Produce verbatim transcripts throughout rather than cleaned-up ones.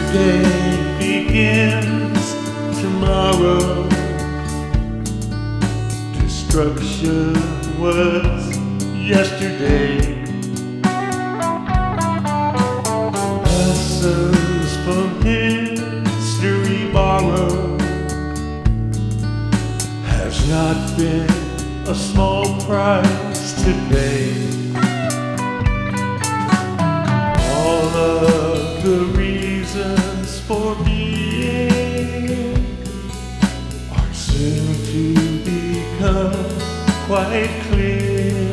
day begins tomorrow. Destruction was yesterday. Lessons from history borrowed has not been a small price to pay. All of the reasons for being are soon to become quite clear.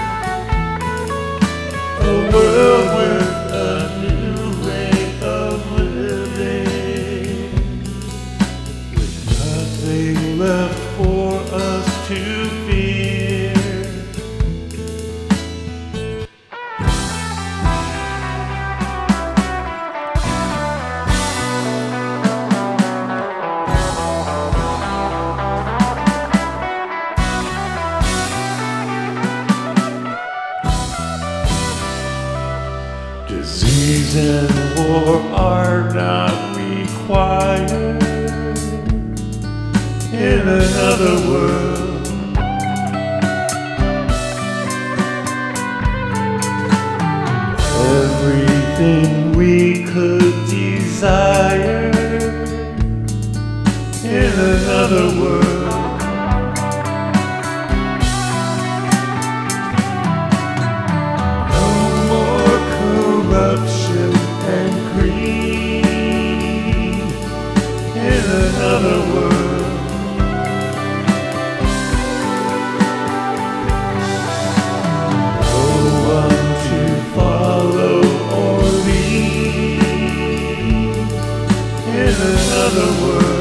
A world with a new way of living, with nothing left for us to fear. Disease and war are not required in another world. Everything we could desire in another world. Corruption and greed in another world. No one to follow or lead in another world.